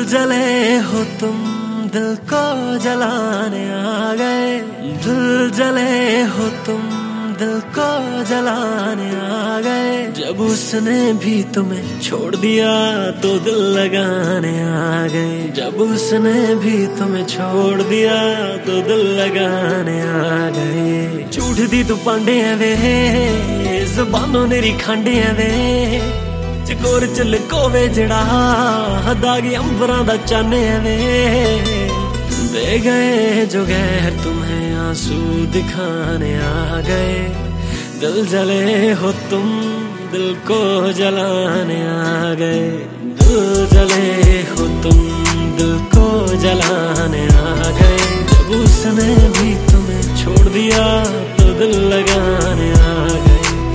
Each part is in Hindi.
जले हो तुम दिल को जलाने आ गए। दिल जले हो तुम दिल को जलाने आ गए। जब उसने भी तुम्हें छोड़ दिया तो दिल लगाने आ गए। जब उसने भी तुम्हें छोड़ दिया तो दिल लगाने आ गए। झूठ दी तू पांडे वे ज़बानों नेरी खांडे वे चकोर चल कोवे जड़ा दागी अंबरां दा चाने वे। दे गए जो गैर तुम्हें आंसू दिखाने आ गए। दिल जले हो तुम दिल को जलाने आ गए। दिल जले हो तुम दिल को जलाने आ गए। जब उसने भी तुम्हें छोड़ दिया तो दिल लगाने आ गए।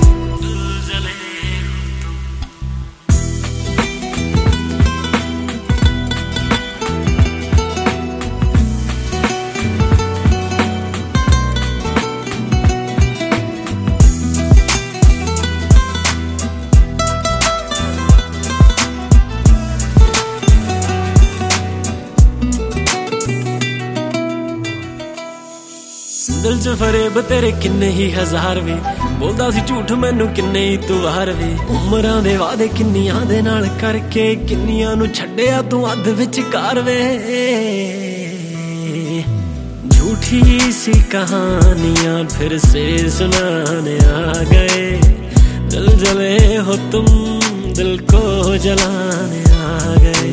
दिल च फरेब तेरे किन्ने ही हजार वे बोलदा सी झूठ मैनू किन्ने ही तू हार वे। उमरां दे वादे किन्नियां दे नाल करके किन्नियां नू छड्डिया तू अध विचकार वे। झूठी सी कहानियां फिर से सुनाने आ गए। दिल जले हो तुम दिल को जलाने आ गए।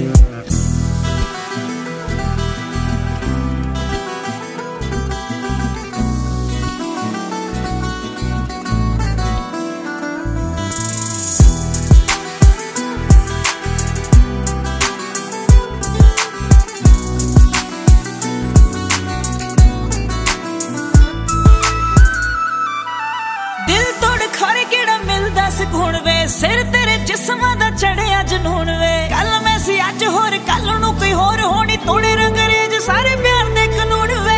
सुकून वे सिर तेरे जिस्मां दा चढ़िया जनून वे। कल मैं सी अज होर कल नू कोई होर होनी तोड़े रंगरेज सारे प्यार दे कानून वे।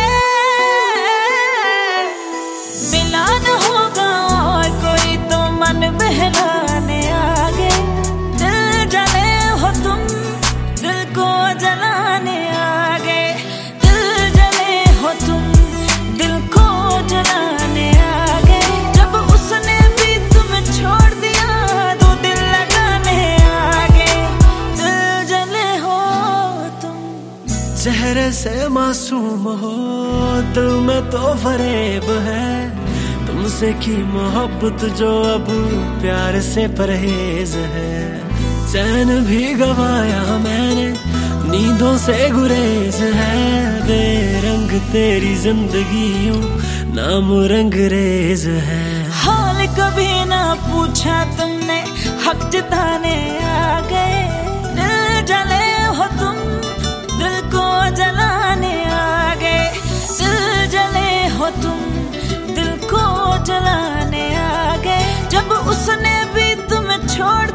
मिला न होगा और कोई तो मन बहलाने आ गए। दिल जले हो तुम दिल को जलाने आ गए। दिल जले हो तुम दिल को जलाने आ गए। जब उसने भी तुम्हें छोड़ चेहरे से मासूम हो दिल में तो फरेब है। तुमसे की मोहब्बत जो अब प्यार से परहेज है। चैन भी गवाया मैंने नींदों से गुरेज है। बेरंग तेरी जिंदगी यूं नाम रंगरेज है। हाल कभी ना पूछा तुमने हक जताने आ गए। दिल जले हो तुम दिल को जलाने आ गए। दिल जले हो तुम दिल को जलाने आ गए। जब उसने भी तुम्हें छोड़